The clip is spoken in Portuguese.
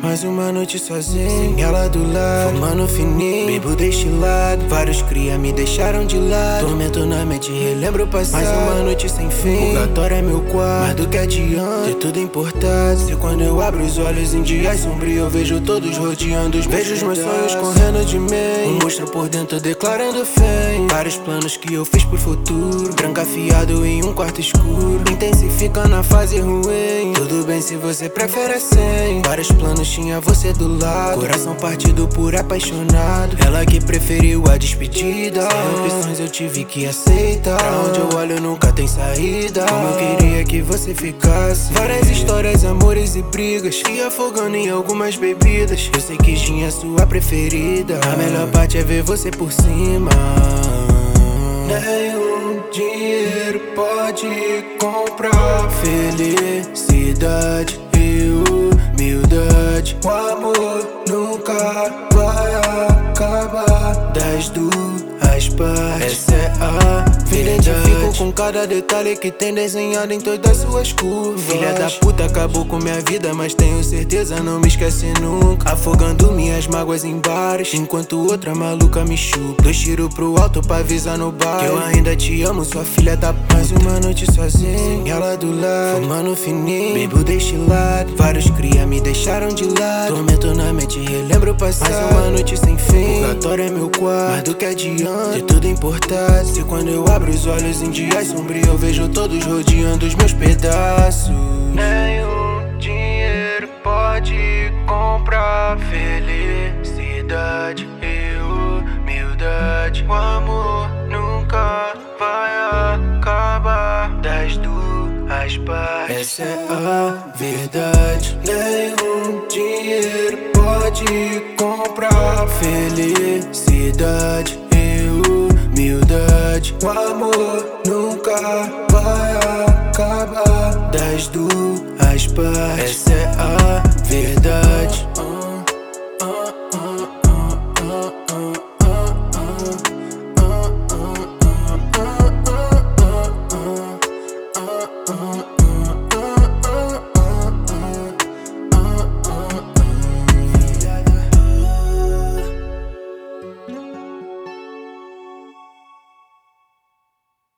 Mais uma noite sozinho, sem ela do lado, fumando fininho, bebo destilado. Vários cria me deixaram de lado, tormento na mente, relembro o passado. Mais uma noite sem fim, purgatório é meu quarto. Mais do que adianta, ter tudo importado. Se quando eu abro os olhos em dias sombrios, eu vejo todos rodeando os meus Vejo os meus sonhos correndo de mim, um monstro por dentro declarando fé. Vários planos que eu fiz pro futuro, trancafiado em um quarto escuro, intensificando a fase ruim. Tudo bem se você prefere assim. Vários planos tinha você do lado, coração partido por apaixonado. Ela que preferiu a despedida, sem opções eu tive que aceitar. Pra onde eu olho nunca tem saída, como eu queria que você ficasse. Várias histórias, amores e brigas, e afogando em algumas bebidas. Eu sei que Gin é sua preferida, a melhor parte é ver você por cima. Nenhum dinheiro pode comprar felicidade e humildade. O amor nunca vai acabar das duas partes. Essa é a verdade. Identifico com cada detalhe que tem desenhado em todas suas curvas. Filha da puta acabou com minha vida, mas tenho certeza não me esquece nunca. Afogando minhas mágoas em bares, enquanto outra maluca me chupa. 2 tiros pro alto pra avisar no bar que eu ainda te amo, sua filha da puta. Mais uma noite sozinho, sem ela do lado, fumando fininho, bebo destilado. Vários cria me deixaram de lado, tormento na mente, relembro o passado. Mais uma noite sem fim, purgatório é meu quarto. Mais do que adianta, ter tudo importado. Se quando eu abro os olhos em dias sombrios, eu vejo todos rodeando os meus pedaços. Nenhum dinheiro pode comprar felicidade e humildade. O amor nunca vai acabar das duas partes. Essa é a verdade. Nenhum dinheiro pode comprar felicidade e humildade. O amor nunca vai acabar das duas partes. Essa é a verdade.